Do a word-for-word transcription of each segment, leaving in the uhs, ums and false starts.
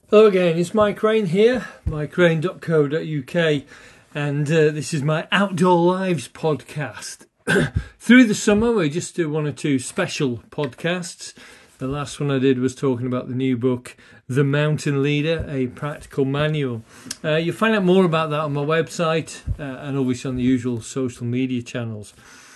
Hello again, it's Mike Rain here, mike rain dot co dot uk, and uh, this is my Outdoor Lives podcast. Through the summer we just do one or two special podcasts. The last one I did was talking about the new book, The Mountain Leader, a practical manual. Uh, you'll find out more about that on my website uh, and obviously on the usual social media channels.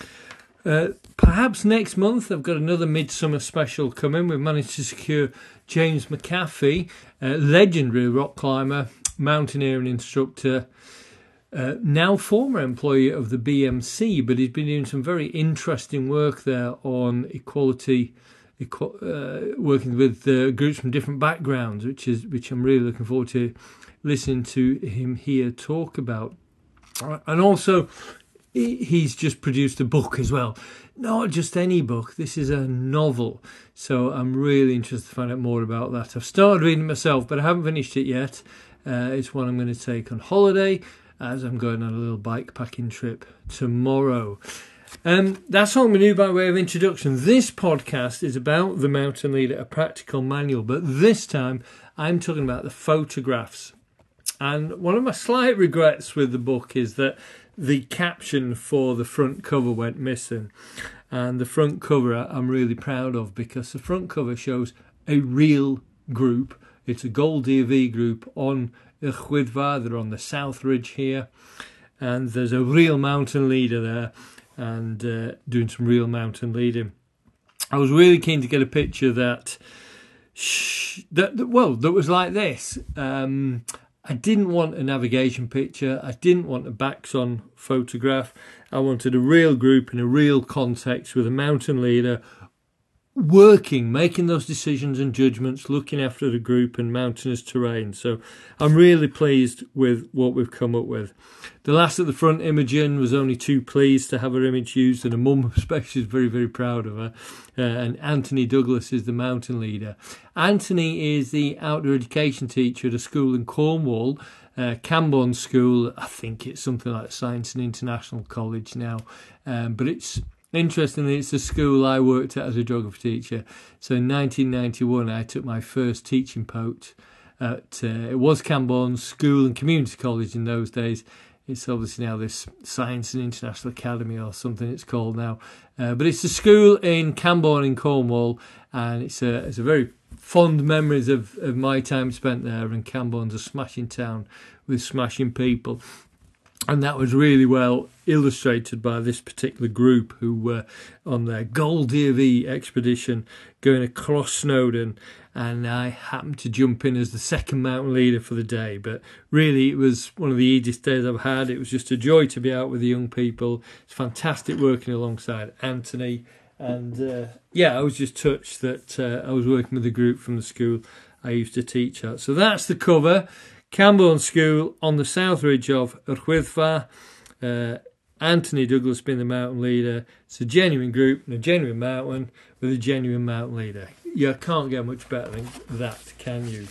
Uh, perhaps next month I've got another midsummer special coming. We've managed to secure James McAfee, uh, legendary rock climber, mountaineer and instructor, uh, now former employee of the B M C, but he's been doing some very interesting work there on equality, equ- uh, working with uh, groups from different backgrounds, which is which I'm really looking forward to listening to him here talk about. And also, he's just produced a book as well. Not just any book, this is a novel. So I'm really interested to find out more about that. I've started reading it myself, but I haven't finished it yet. Uh, it's one I'm going to take on holiday as I'm going on a little bike packing trip tomorrow. Um, that's all I'm going to do by way of introduction. This podcast is about The Mountain Leader, a practical manual, but this time I'm talking about the photographs. And one of my slight regrets with the book is that the caption for the front cover went missing. And the front cover I'm really proud of, because the front cover shows a real group. It's a Gold D V group on Y Chwyddfa. They're on the South Ridge here. And there's a real mountain leader there and uh, doing some real mountain leading. I was really keen to get a picture that, sh- that, that well, that was like this. Um... I didn't want a navigation picture. I didn't want a backs-on photograph. I wanted a real group in a real context with a mountain leader working, making those decisions and judgments, looking after the group and mountainous terrain. So I'm really pleased with what we've come up with. The last at the front, Imogen, was only too pleased to have her image used, and her mum especially is very, very proud of her. Uh, and Anthony Douglas is the mountain leader. Anthony is the outdoor education teacher at a school in Cornwall, uh, Camborne School. I think it's something like Science and International College now, um, but it's interestingly, it's the school I worked at as a geography teacher. So in nineteen ninety-one, I took my first teaching post at, uh, it was Camborne School and Community College in those days. It's obviously now this Science and International Academy or something it's called now. Uh, but it's a school in Camborne in Cornwall, and it's a, it's a very fond memories of, of my time spent there. And Camborne's a smashing town with smashing people. And that was really well illustrated by this particular group who were on their Gold D V expedition going across Snowdon. And I happened to jump in as the second mountain leader for the day. But really, it was one of the easiest days I've had. It was just a joy to be out with the young people. It's fantastic working alongside Anthony. And uh, yeah, I was just touched that uh, I was working with a group from the school I used to teach at. So that's the cover. Camborne School on the South Ridge of Y Chwyddfa. Uh, Anthony Douglas being the mountain leader. It's a genuine group and a genuine mountain with a genuine mountain leader. You can't get much better than that, can you?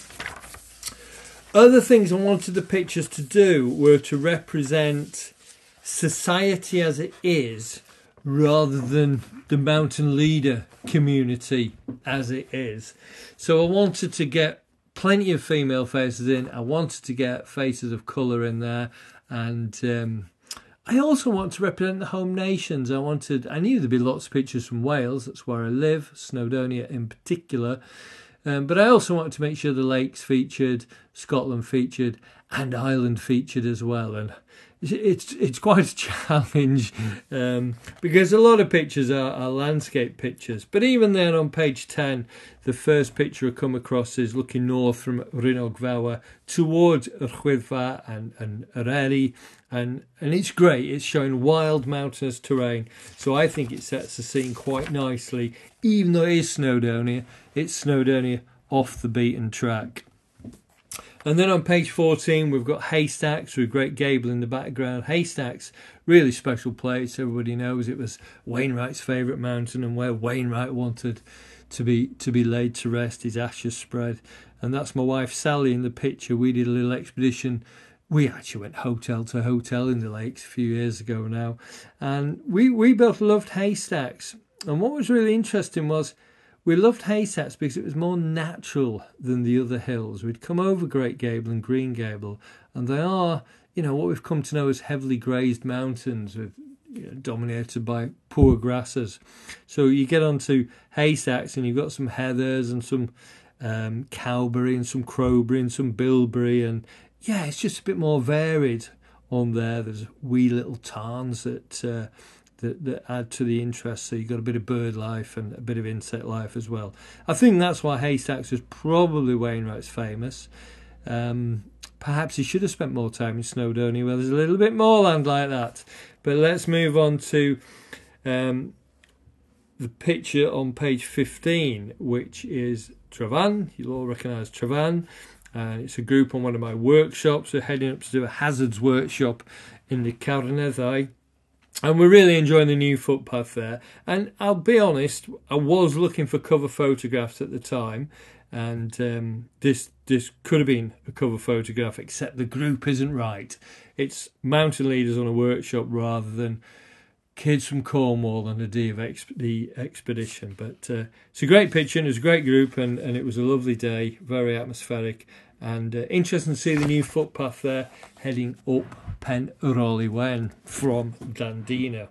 Other things I wanted the pictures to do were to represent society as it is rather than the mountain leader community as it is. So I wanted to get plenty of female faces in. I wanted to get faces of colour in there, and um, I also want to represent the home nations. I wanted, I knew there'd be lots of pictures from Wales. That's where I live, Snowdonia in particular. Um, but I also wanted to make sure the lakes featured, Scotland featured, and Ireland featured as well. And it's it's quite a challenge um, because a lot of pictures are, are landscape pictures. But even then, on page ten, the first picture I come across is looking north from Rhynogfawr towards Y Chwyddfa and, and Eryri. And, and it's great. It's showing wild mountainous terrain. So I think it sets the scene quite nicely. Even though it is Snowdonia, it's Snowdonia off the beaten track. And then on page fourteen, we've got Haystacks with Great Gable in the background. Haystacks, really special place. Everybody knows it was Wainwright's favourite mountain and where Wainwright wanted to be to be laid to rest, his ashes spread. And that's my wife Sally in the picture. We did a little expedition. We actually went hotel to hotel in the lakes a few years ago now. And we, we both loved Haystacks. And what was really interesting was we loved Haystacks because it was more natural than the other hills. We'd come over Great Gable and Green Gable, and they are, you know, what we've come to know as heavily grazed mountains with, you know, dominated by poor grasses. So you get onto Haystacks and you've got some heathers and some um, cowberry and some crowberry and some bilberry, and yeah, it's just a bit more varied on there. There's wee little tarns that uh, that, that add to the interest, so you've got a bit of bird life and a bit of insect life as well. I think that's why Haystacks was probably Wainwright's famous. Um, perhaps he should have spent more time in Snowdonia where there's a little bit more land like that. But let's move on to um, the picture on page fifteen, which is Travan. You'll all recognise Travan. And it's a group on one of my workshops. They're heading up to do a hazards workshop in the Carneddau. And we're really enjoying the new footpath there. And I'll be honest, I was looking for cover photographs at the time. And um, this this could have been a cover photograph, except the group isn't right. It's mountain leaders on a workshop rather than kids from Cornwall and a day of exp- the expedition. But uh, it's a great picture, and it was a great group, and, and it was a lovely day, very atmospheric, and uh, interesting to see the new footpath there heading up Pen Yroli Wen from Dandino.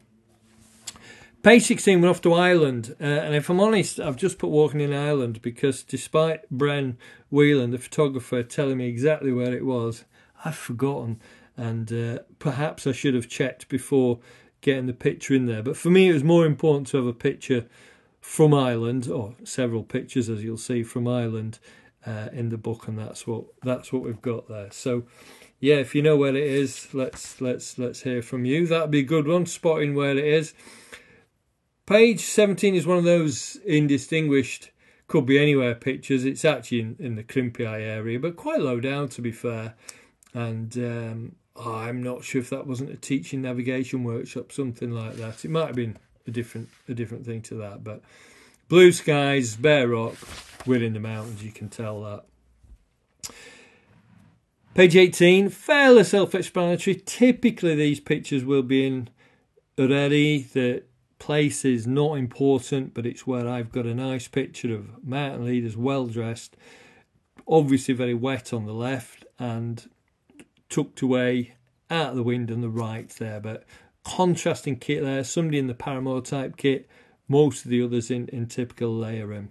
Page sixteen, we're off to Ireland, uh, and if I'm honest, I've just put Walking in Ireland because despite Bren Whelan, the photographer, telling me exactly where it was, I've forgotten, and uh, perhaps I should have checked before getting the picture in there. But for me, it was more important to have a picture from Ireland, or several pictures, as you'll see, from Ireland uh, in the book, and that's what that's what we've got there. So, yeah, if you know where it is, let's let's let's hear from you. That'd be a good one, spotting where it is. Page seventeen is one of those indistinguished, could be anywhere pictures. It's actually in, in the Crimpiai area, but quite low down, to be fair. And um, oh, I'm not sure if that wasn't a teaching navigation workshop, something like that. It might have been a different a different thing to that. But blue skies, bare rock, we're in the mountains, you can tell that. Page eighteen, fairly self-explanatory. Typically these pictures will be in Eryri. The place is not important, but it's where I've got a nice picture of mountain leaders, well dressed, obviously very wet on the left and tucked away out of the wind on the right there, but contrasting kit there, somebody in the Paramour type kit, most of the others in, in typical layering.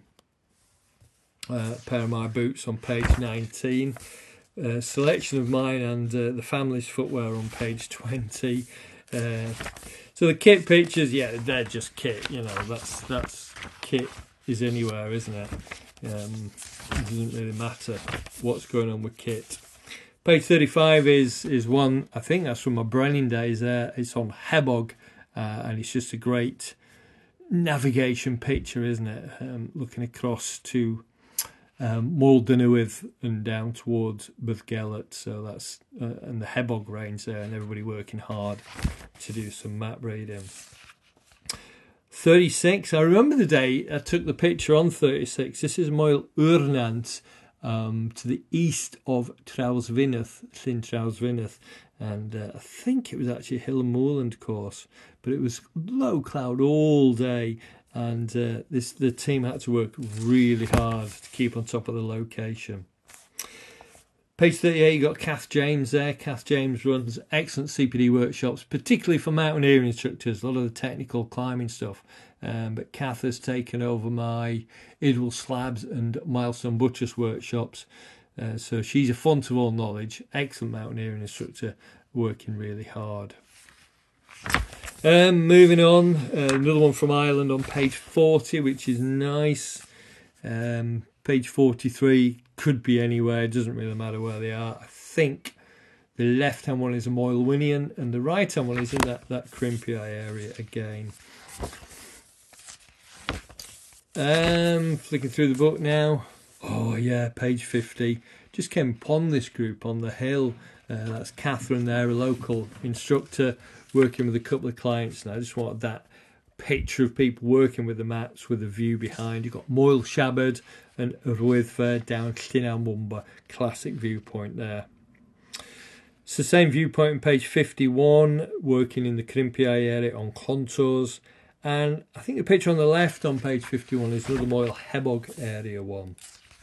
Uh, pair of my boots on page nineteen, uh, selection of mine and uh, the family's footwear on page twenty. Uh, so the kit pictures, yeah, they're just kit, you know, that's that's kit is anywhere, isn't it? Um, it doesn't really matter what's going on with kit. Page thirty-five is is one, I think that's from my Brennan days there. It's on Hebog, uh, and it's just a great navigation picture, isn't it? Um, looking across to um, Moldenowydd and down towards Buddgelert. So that's uh, and the Hebog range there, and everybody working hard to do some map reading. thirty-six, I remember the day I took the picture on thirty-six. This is Moel Urnant, um, to the east of Trawsfynydd, Llyn Trawsfynydd, and uh, I think it was actually a hill and moorland course, but it was low cloud all day, and uh, this the team had to work really hard to keep on top of the location. Page thirty-eight, you got Kath James there. Kath James runs excellent C P D workshops, particularly for mountaineering instructors, a lot of the technical climbing stuff. Um, but Kath has taken over my Idwal Slabs and Milestone Buttress workshops. Uh, so she's a font of all knowledge, excellent mountaineering instructor, working really hard. Um, moving on, uh, another one from Ireland on page forty, which is nice. Um, page forty-three could be anywhere, it doesn't really matter where they are. I think the left hand one is a Moel Winian and the right hand one is in that, that Crimpiai area again. Um, flicking through the book now. Oh yeah, page fifty. Just came upon this group on the hill. Uh, that's Catherine there, a local instructor, working with a couple of clients. And I just wanted that picture of people working with the maps with the view behind. You've got Moel Shabad and Rwyddfa down Llyn Mumba. Classic viewpoint there. It's the same viewpoint on page fifty-one, working in the Crimpiai area on contours. And I think the picture on the left on page fifty-one is another Moyle Hebog area one.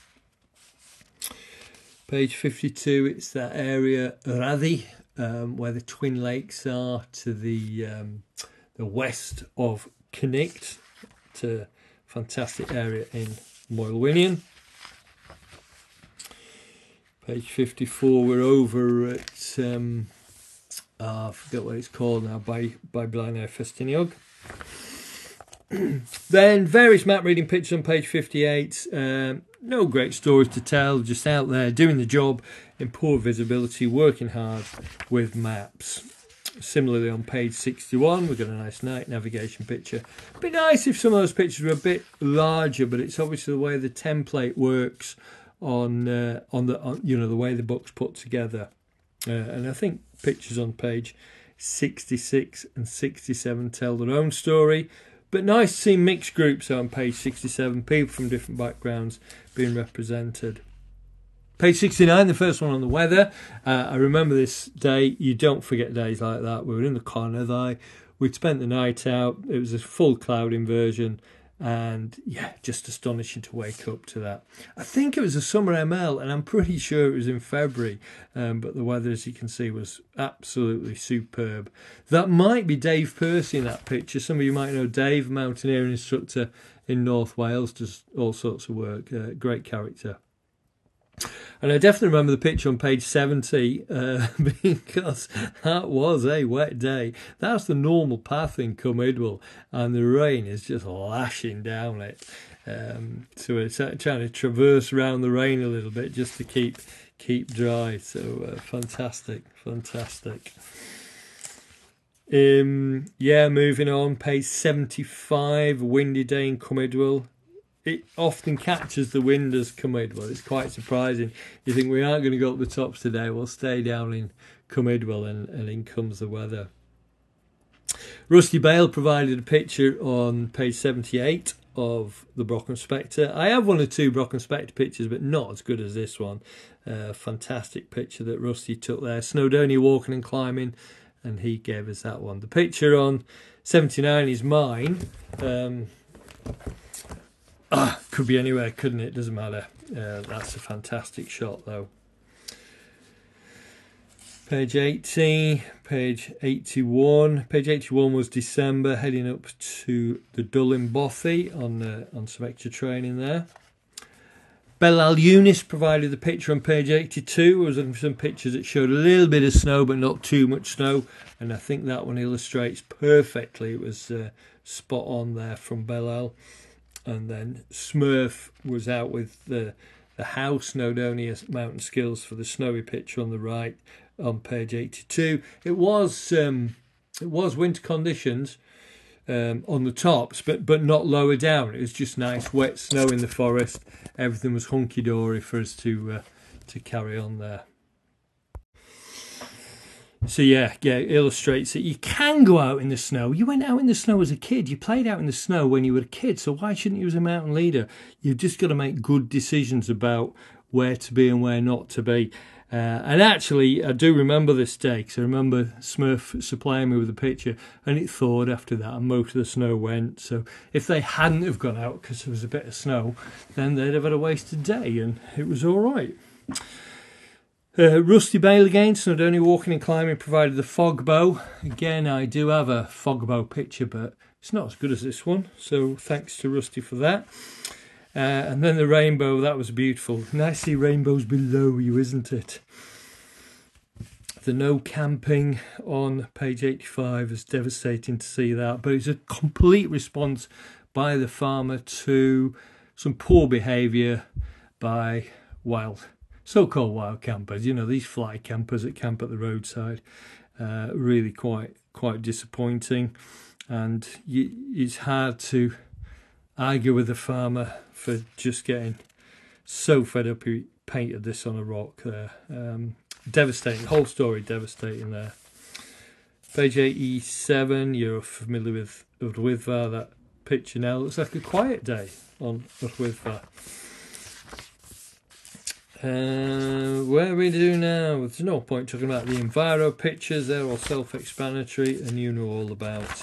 Page fifty-two, it's that area Raddi, um, where the Twin Lakes are, to the um, the west of Cnicht. It's a fantastic area in Moyle Winion. Page fifty-four, we're over at, um, oh, I forget what it's called now, by, by Blaenau Festiniog. Then various map reading pictures on page fifty-eight. Um, no great stories to tell, just out there doing the job in poor visibility, working hard with maps. Similarly on page sixty-one, we've got a nice night navigation picture. It'd be nice if some of those pictures were a bit larger, but it's obviously the way the template works on uh, on the on, you know, the way the book's put together. Uh, and I think pictures on page sixty-six and sixty-seven tell their own story. But nice to see mixed groups on page sixty-seven, people from different backgrounds being represented. Page sixty-nine, the first one on the weather. Uh, I remember this day. You don't forget days like that. We were in the Carnarvon. We'd spent the night out. It was a full cloud inversion. And yeah, just astonishing to wake up to that. I think it was a summer M L, and I'm pretty sure it was in February. Um, but the weather, as you can see, was absolutely superb. That might be Dave Percy in that picture. Some of you might know Dave, mountaineering instructor in North Wales, does all sorts of work. Uh, great character. And I definitely remember the picture on page seventy uh, because that was a wet day. That's the normal path in Cumidwell, and the rain is just lashing down it. Um, so we're trying to traverse around the rain a little bit just to keep keep dry. So uh, fantastic, fantastic. Um, yeah, moving on, page seventy-five, windy day in Cumidwell. It often catches the wind as Cumidwell. It's quite surprising. You think we aren't going to go up the tops today. We'll stay down in Cumidwell, and, and in comes the weather. Rusty Bale provided a picture on page seventy-eight of the Brougham Spectre. I have one or two Brougham Spectre pictures, but not as good as this one. Uh, fantastic picture that Rusty took there. Snowdonia walking and climbing, and he gave us that one. The picture on seventy-nine is mine. Um, Ah, could be anywhere, couldn't it? Doesn't matter. Uh, that's a fantastic shot, though. Page eighty, page eighty-one. Page eighty-one was December, heading up to the Dullin Bothy on uh, on some extra training there. Belal Yunis provided the picture on page eighty-two. I was looking for some pictures that showed a little bit of snow, but not too much snow. And I think that one illustrates perfectly. It was uh, spot on there from Belal. And then Smurf was out with the the House Snowdonia Mountain Skills for the snowy picture on the right on page eighty-two. It was um, it was winter conditions um, on the tops, but but not lower down. It was just nice wet snow in the forest. Everything was hunky dory for us to uh, to carry on there. So yeah, yeah, it illustrates that you can go out in the snow. You went out in the snow as a kid. You played out in the snow when you were a kid. So why shouldn't you as a mountain leader? You've just got to make good decisions about where to be and where not to be. Uh, and actually, I do remember this day because I remember Smurf supplying me with a picture, and it thawed after that, and most of the snow went. So if they hadn't have gone out because there was a bit of snow, then they'd have had a wasted day, and it was all right. Uh, Rusty Bale again, Snowdonia walking and climbing, provided the fog bow. Again, I do have a fog bow picture, but it's not as good as this one. So thanks to Rusty for that. Uh, and then the rainbow, that was beautiful. Nice to see rainbows below you, isn't it? The no camping on page eighty-five is devastating to see that. But it's a complete response by the farmer to some poor behaviour by wild so-called wild campers, you know, these fly campers that camp at the roadside. Uh, really quite quite disappointing, and you, it's hard to argue with the farmer for just getting so fed up he painted this on a rock there. Um, devastating, whole story devastating there. Page eighty-seven, you're familiar with Llwyfar. That picture now looks like a quiet day on Llwyfar. Uh, where we do now? There's no point talking about the Enviro pictures. They're all self-explanatory, and you know all about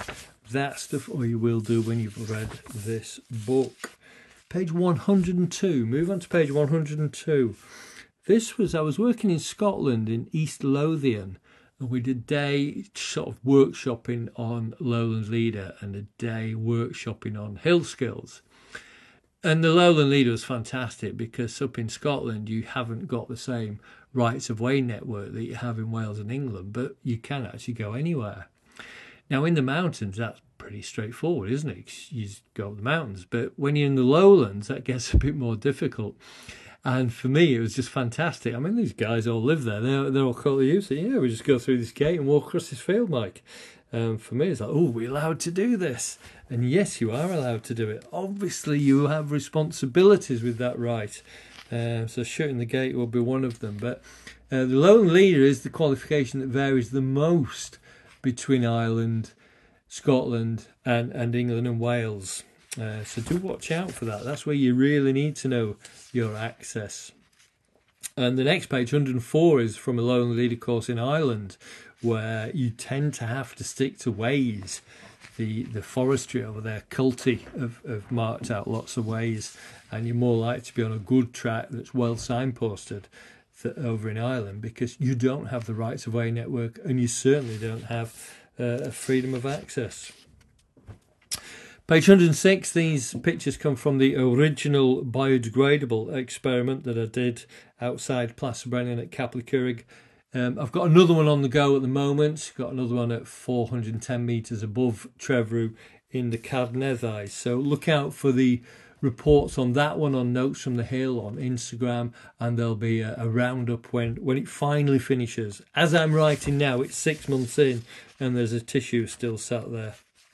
that stuff, or you will do when you've read this book. Page one hundred two. Move on to page one hundred two. This was, I was working in Scotland in East Lothian, and we did a day sort of workshopping on Lowland Leader and a day workshopping on hill skills. And the Lowland Leader was fantastic because up in Scotland you haven't got the same rights of way network that you have in Wales and England, but you can actually go anywhere. Now in the mountains that's pretty straightforward, isn't it? You just go up the mountains. But when you're in the lowlands that gets a bit more difficult. And for me, it was just fantastic. I mean, these guys all live there. They're, they're all called used to, yeah, we just go through this gate and walk across this field, Mike. Um, for me, it's like, oh, we're allowed to do this. And yes, you are allowed to do it. Obviously, you have responsibilities with that right. Uh, so shooting the gate will be one of them. But uh, the Lowland Leader is the qualification that varies the most between Ireland, Scotland, and, and England and Wales. Uh, so do watch out for that. That's where you really need to know your access. And the next page, one hundred four, is from a Lowland Leader course in Ireland, where you tend to have to stick to ways. The the forestry over there, Culty, have, have marked out lots of ways, and you're more likely to be on a good track that's well signposted th- over in Ireland, because you don't have the rights of way network, and you certainly don't have uh, freedom of access. Page one hundred six, these pictures come from the original biodegradable experiment that I did outside Plassabrennan at Caplicurrig. Um, I've got another one on the go at the moment. Got another one at four hundred ten metres above Trevorrow in the Cadneddau. So look out for the reports on that one on Notes from the Hill on Instagram, and there'll be a, a roundup when, when it finally finishes. As I'm writing now, it's six months in and there's a tissue still sat there.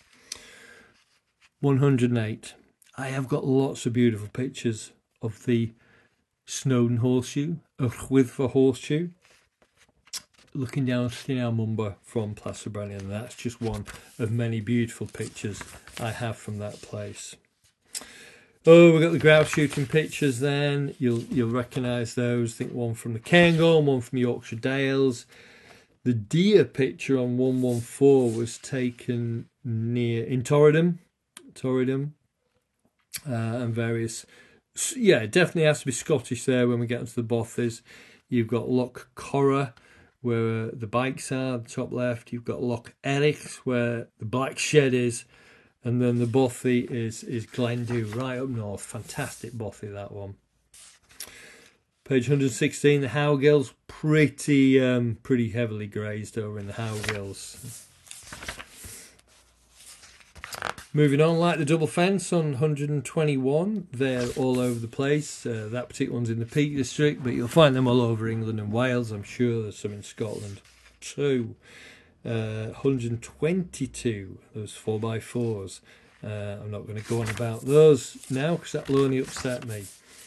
one hundred eight. I have got lots of beautiful pictures of the Snowdon Horseshoe, of Chwyddfa Horseshoe, looking down Llyn Mumba from Plassabrennan. That's just one of many beautiful pictures I have from that place. Oh, we've got the grouse shooting pictures then. You'll you'll recognise those. I think one from the Cairngorm, one from Yorkshire Dales. The deer picture on one one four was taken near in Torridham. Torridham uh, and various, yeah, it definitely has to be Scottish there when we get into the Bothies. You've got Loch Corra where the bikes are, the top left. You've got Loch Eric where the Black Shed is, and then the Bothy is is Glendew right up north. Fantastic Bothy, that one. Page one hundred sixteen, the Howgills, pretty um, pretty heavily grazed over in the Howgills. Moving on, like the double fence on one hundred twenty-one, they're all over the place. Uh, that particular one's in the Peak District, but you'll find them all over England and Wales. I'm sure there's some in Scotland too. Uh, one hundred twenty-two, those four by fours. Uh, I'm not going to go on about those now because that will only upset me.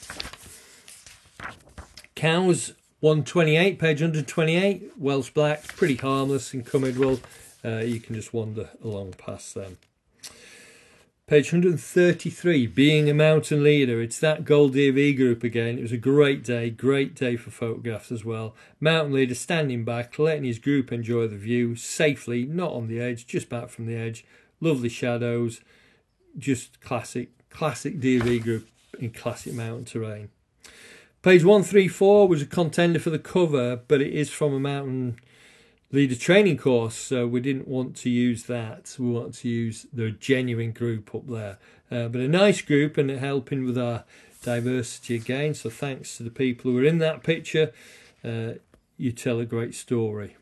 Cows, one twenty-eight, page one hundred twenty-eight, Welsh Blacks, pretty harmless in Cumidwell. Uh, you can just wander along past them. Page one hundred thirty-three, Being a Mountain Leader. It's that Gold D V group again. It was a great day, great day for photographs as well. Mountain Leader standing back, letting his group enjoy the view safely, not on the edge, just back from the edge. Lovely shadows, just classic, classic D V group in classic mountain terrain. Page one thirty-four was a contender for the cover, but it is from a Mountain Leader training course, so we didn't want to use that. We want to use the genuine group up there, uh, but a nice group and helping with our diversity again. So thanks to the people who are in that picture. Uh, you tell a great story.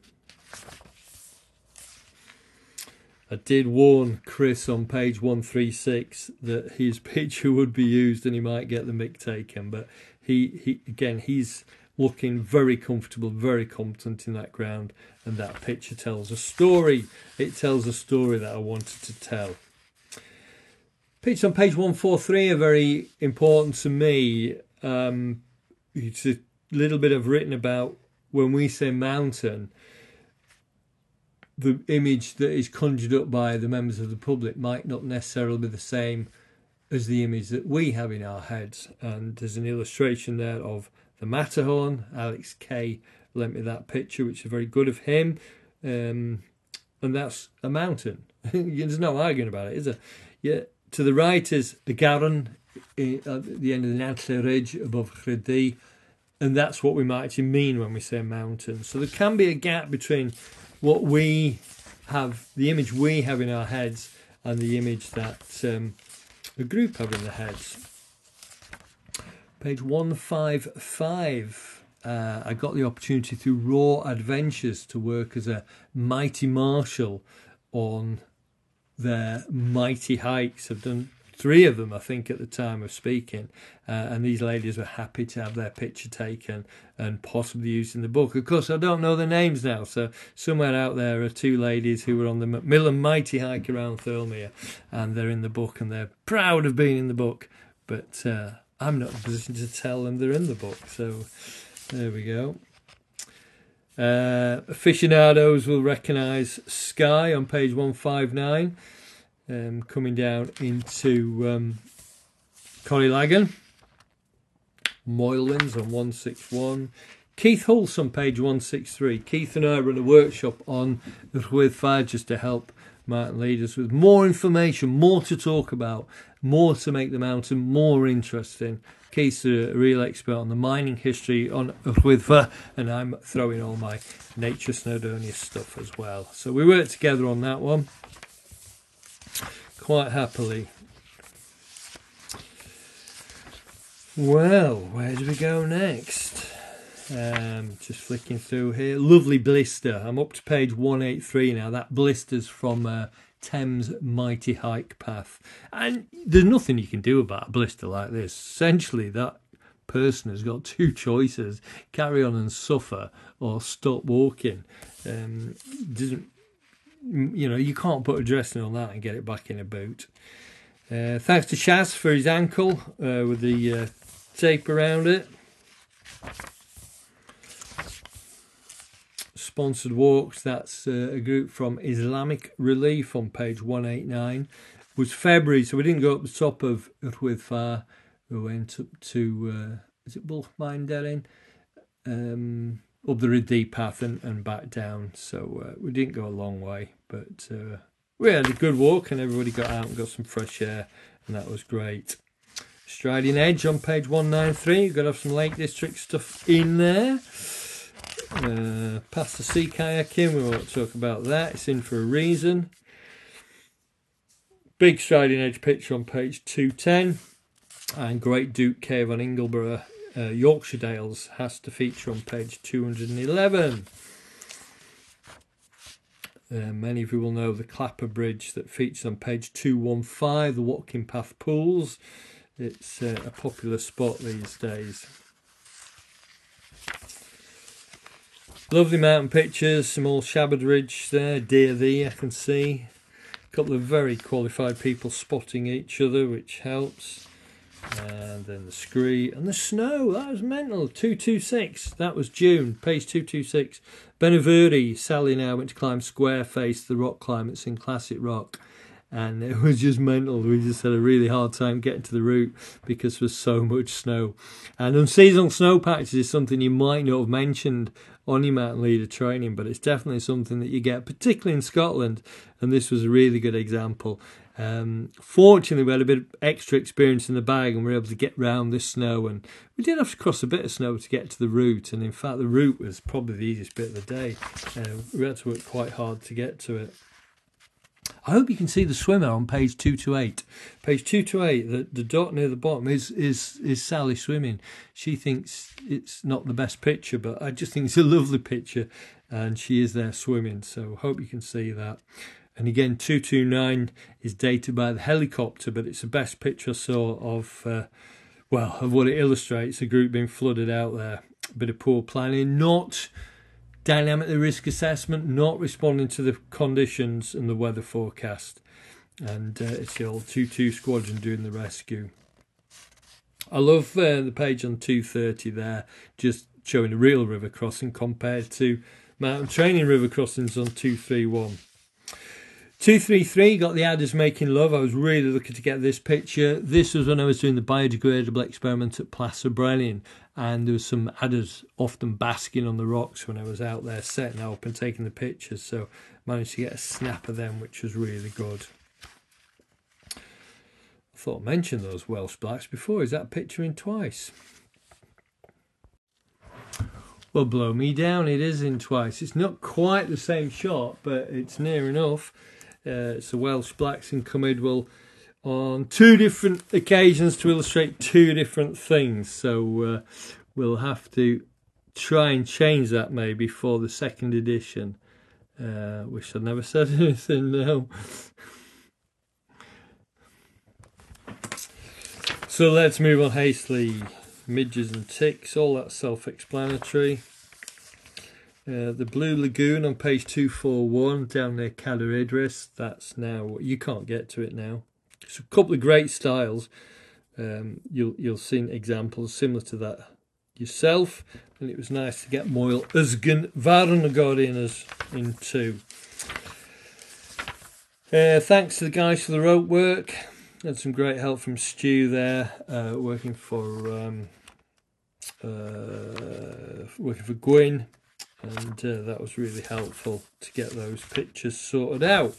I did warn Chris on page one thirty-six that his picture would be used and he might get the mick taken, but he, he again he's looking very comfortable, very competent in that ground, and that picture tells a story. It tells a story that I wanted to tell. Pictures on page one forty-three are very important to me. Um, it's a little bit I've written about when we say mountain. The image that is conjured up by the members of the public might not necessarily be the same as the image that we have in our heads. And there's an illustration there of the Matterhorn. Alex Kay lent me that picture, which is very good of him. Um, and that's a mountain. There's no arguing about it, is there? Yeah. To the right is the Garon at the end of the Nantlle Ridge above Caerdydd, and that's what we might actually mean when we say mountain. So there can be a gap between what we have, the image we have in our heads, and the image that um, the group have in their heads. Page one fifty-five. Uh, I got the opportunity through Raw Adventures to work as a mighty marshal on their mighty hikes. I've done three of them, I think, at the time of speaking, uh, and these ladies were happy to have their picture taken and possibly used in the book. Of course, I don't know their names now, so somewhere out there are two ladies who were on the Macmillan mighty hike around Thirlmere, and they're in the book, and they're proud of being in the book, but uh, I'm not in a position to tell them they're in the book, so there we go. Uh, aficionados will recognise Skye on page one fifty-nine, um, coming down into um, Corrylagan. Moylwins on one sixty-one. Keith Hulse on page one sixty-three. Keith and I run a workshop on Rhydd Fire just to help mountain leaders with more information, more to talk about, more to make the mountain more interesting. Keith's a real expert on the mining history on Rhydd Fire, and I'm throwing all my Nature Snowdonia stuff as well. So we worked together on that one quite happily. Well, where do we go next? Um, just flicking through here. Lovely blister. I'm up to page one eighty-three now. That blister's from uh, Thames Mighty Hike Path. And there's nothing you can do about a blister like this. Essentially, that person has got two choices: carry on and suffer, or stop walking. Um, doesn't you know? You can't put a dressing on that and get it back in a boot. Uh, thanks to Shaz for his ankle uh, with the uh, tape around it. Sponsored walks, that's uh, a group from Islamic Relief on page one eighty-nine. It was February, so we didn't go up the top of Rhydd Fire. We went up to, uh, is it Bulchmain um, up the Rhydd path and, and back down. So uh, we didn't go a long way, but uh, we had a good walk and everybody got out and got some fresh air, and that was great. Striding Edge on page one ninety-three. You've got to have some Lake District stuff in there. Uh, past the sea kayaking, we won't talk about that, it's in for a reason. Big Striding Edge picture on page two ten, and Great Duke Cave on Ingleborough, uh, Yorkshire Dales has to feature on page two eleven. Uh, many of you will know the Clapper Bridge that features on page two fifteen, the Watkin Path Pools. It's uh, a popular spot these days. Lovely mountain pictures, some old Shabard Ridge there, Dear Thee I can see. A couple of very qualified people spotting each other, which helps. And then the scree and the snow, that was mental. two twenty-six, that was June, page two twenty-six. Benavuri, Sally now went to climb Squareface, the rock climb, it's in Classic Rock. And it was just mental. We just had a really hard time getting to the route because there was so much snow. And unseasonal snow patches is something you might not have mentioned on your mountain leader training, but it's definitely something that you get, particularly in Scotland. And this was a really good example. Um, fortunately, we had a bit of extra experience in the bag and we were able to get round this snow. And we did have to cross a bit of snow to get to the route. And in fact, the route was probably the easiest bit of the day. Uh, we had to work quite hard to get to it. I hope you can see the swimmer on page two twenty-eight. Page two twenty-eight, the, the dot near the bottom is, is, is Sally swimming. She thinks it's not the best picture, but I just think it's a lovely picture, and she is there swimming, so hope you can see that. And again, two twenty-nine is dated by the helicopter, but it's the best picture I saw of, uh, well, of what it illustrates, a group being flooded out there. A bit of poor planning, not dynamically risk assessment, not responding to the conditions and the weather forecast. And uh, it's the old two two squadron doing the rescue. I love uh, the page on two thirty there, just showing a real river crossing compared to mountain training river crossings on two thirty-one. two thirty-three, got the adders making love. I was really looking to get this picture. This was when I was doing the biodegradable experiment at Placer Brellian, and there was some adders often basking on the rocks when I was out there setting up and taking the pictures. So managed to get a snap of them, which was really good. I thought I mentioned those Welsh Blacks before. Is that picture in twice? Well, blow me down, it is in twice. It's not quite the same shot, but it's near enough. Uh, it's the Welsh Blacks in Cumidwell on two different occasions to illustrate two different things. So uh, we'll have to try and change that maybe for the second edition. Uh, wish I'd never said anything now. So let's move on hastily. Midges and ticks, all that self-explanatory. Uh, the Blue Lagoon on page two forty-one down near Cadair Idris. That's now, you can't get to it now. It's a couple of great styles. Um, you'll you'll see examples similar to that yourself, and it was nice to get Moyle Usgan Varnagorinas in two. Uh, thanks to the guys for the rope work. Had some great help from Stu there, uh, working for um, uh, working for Gwyn, and uh, that was really helpful to get those pictures sorted out.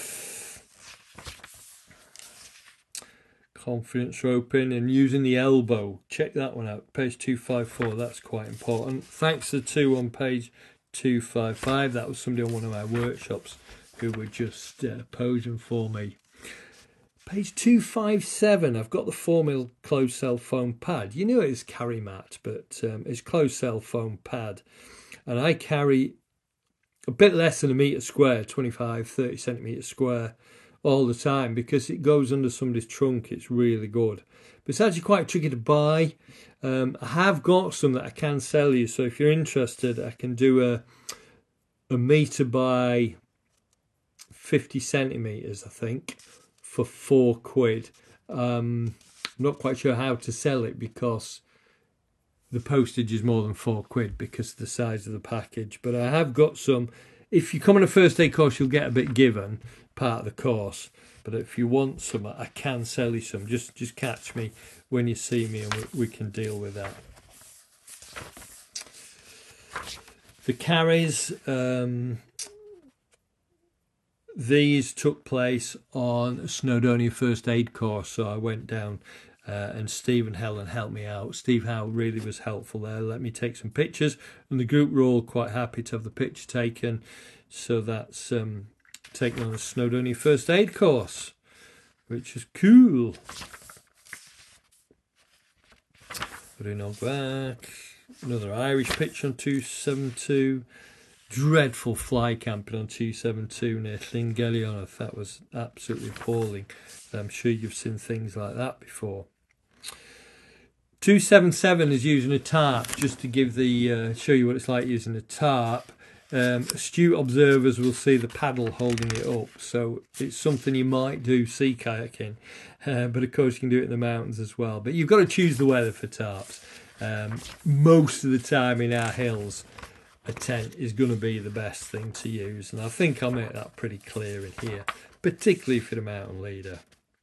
Confidence roping and using the elbow. Check that one out. Page two fifty-four. That's quite important. Thanks to the two on page two fifty-five. That was somebody on one of my workshops who were just uh, posing for me. Page two fifty-seven, I've got the four mil closed cell foam pad. You knew it was carry mat, but um, it's closed cell foam pad. And I carry a bit less than a metre square, twenty-five, thirty centimetres square, all the time because it goes under somebody's trunk. It's really good. But it's actually quite tricky to buy. Um, I have got some that I can sell you. So if you're interested, I can do a, a metre by fifty centimetres, I think, for four quid. Um, I'm not quite sure how to sell it because the postage is more than four quid because of the size of the package. But I have got some. If you come on a first aid course, you'll get a bit given, part of the course. But if you want some, I can sell you some. Just just catch me when you see me and we, we can deal with that. The carries, um, these took place on a Snowdonia first aid course. So I went down uh, and Steve and Helen helped me out. Steve Howe really was helpful there. Let me take some pictures. And the group were all quite happy to have the picture taken. So that's um, taken on a Snowdonia first aid course, which is cool. Bruno back. Another Irish picture on two seventy-two. Dreadful fly camping on two seventy-two near Llangelion. That was absolutely appalling. I'm sure you've seen things like that before. two seventy-seven is using a tarp, just to give the uh, show you what it's like using a tarp. Um, astute observers will see the paddle holding it up, so it's something you might do sea kayaking, uh, but of course you can do it in the mountains as well. But you've got to choose the weather for tarps. Um, most of the time in our hills, a tent is going to be the best thing to use, and I think I'll make that pretty clear in here, particularly for the mountain leader.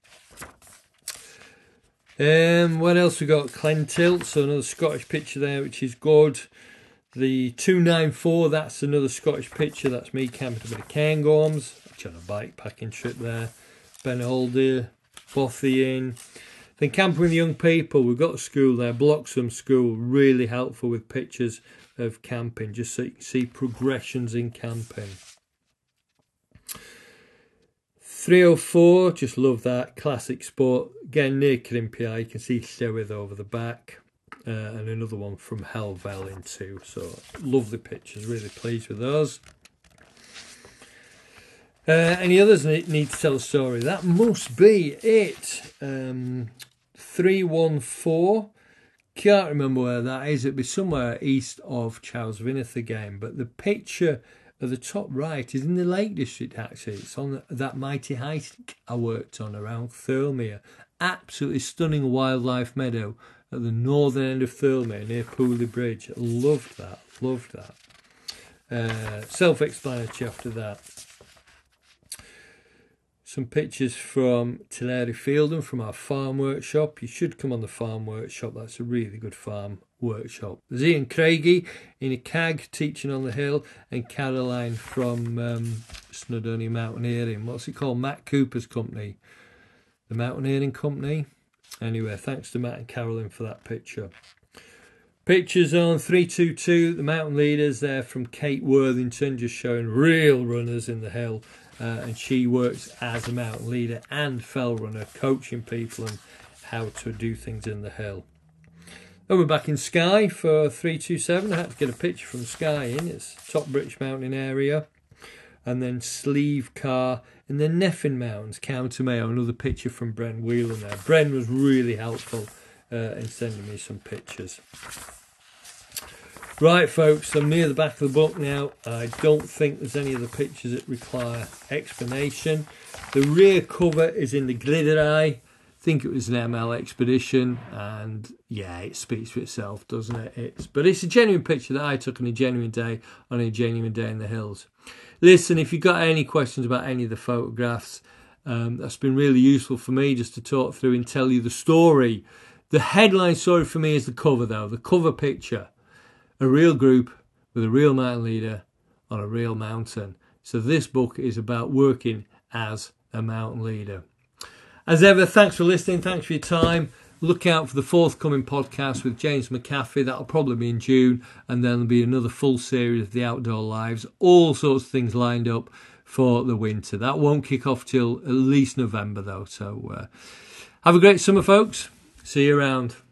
Um, what else we got? Clentilt, so another Scottish picture there, which is good. The two ninety-four, that's another Scottish picture. That's me camping a bit of Cairngorms. Actually on a bike packing trip there. Ben Aldir, Bothy. Then camping with young people. We've got a school there, Bloxham School, really helpful with pictures of camping, just so you can see progressions in camping. three oh four, just love that, classic sport. Again, near Crimpia, you can see Llywydd over the back. Uh, and another one from Helvel in two. So lovely pictures, really pleased with those. Uh, any others need, need to tell a story? That must be it. Um, three one four. Can't remember where that is. It'll be somewhere east of Charles Vinnith again. But the picture at the top right is in the Lake District, actually. It's on that mighty height I worked on around Thirlmere. Absolutely stunning wildlife meadow at the northern end of Thirlmere near Pooley Bridge. Loved that. Loved that. Uh, self-explanatory after that. Some pictures from Tulare Fielden from our farm workshop. You should come on the farm workshop. That's a really good farm workshop. There's Ian Craigie in a C A G teaching on the hill, and Caroline from um, Snowdonia Mountaineering. What's it called? Matt Cooper's company. The Mountaineering Company. Anyway, thanks to Matt and Caroline for that picture. Pictures on three two two, the mountain leaders there from Kate Worthington, just showing real runners in the hill. Uh, and she works as a mountain leader and fell runner, coaching people and how to do things in the hill. Then we're back in Skye for three two seven. I had to get a picture from Skye in. It's top British Mountain area. And then Sleeve Car in the Neffin Mountains, County Mayo. Another picture from Bren Whelan there. Bren was really helpful uh, in sending me some pictures. Right, folks, I'm near the back of the book now. I don't think there's any of the pictures that require explanation. The rear cover is in the Glitter Eye. I think it was an M L expedition, and yeah, it speaks for itself, doesn't it? It's, but it's a genuine picture that I took on a genuine day, on a genuine day in the hills. Listen, if you've got any questions about any of the photographs, um, that's been really useful for me just to talk through and tell you the story. The headline story for me is the cover, though, the cover picture. A real group with a real mountain leader on a real mountain. So this book is about working as a mountain leader. As ever, thanks for listening. Thanks for your time. Look out for the forthcoming podcast with James McAfee. That'll probably be in June. And then there'll be another full series of the Outdoor Lives. All sorts of things lined up for the winter. That won't kick off till at least November, though. So uh, have a great summer, folks. See you around.